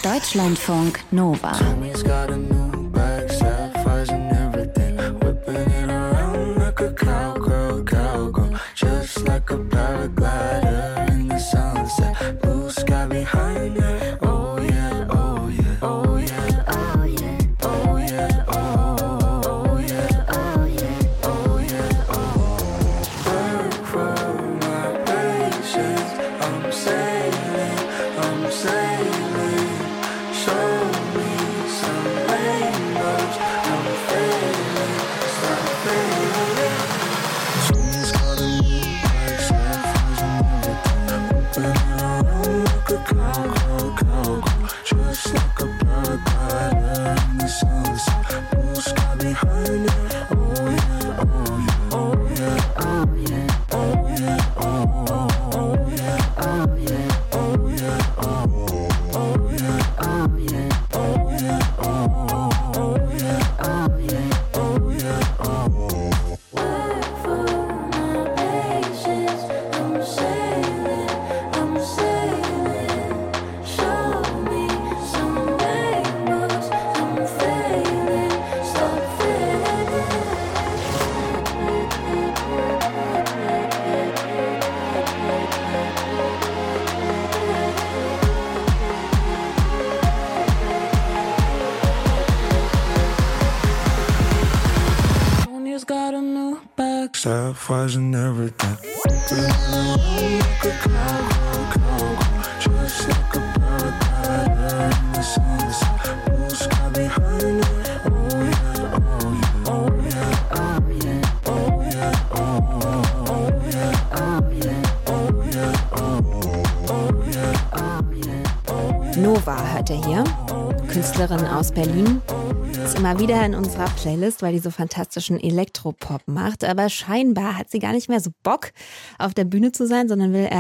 Deutschlandfunk Nova. Sacrificing everything. Nova hört ihr hier, Künstlerin aus Berlin. Ist immer wieder in unserer Playlist, weil die so fantastischen Elektropop macht. Aber scheinbar hat sie gar nicht mehr so Bock, auf der Bühne zu sein, sondern will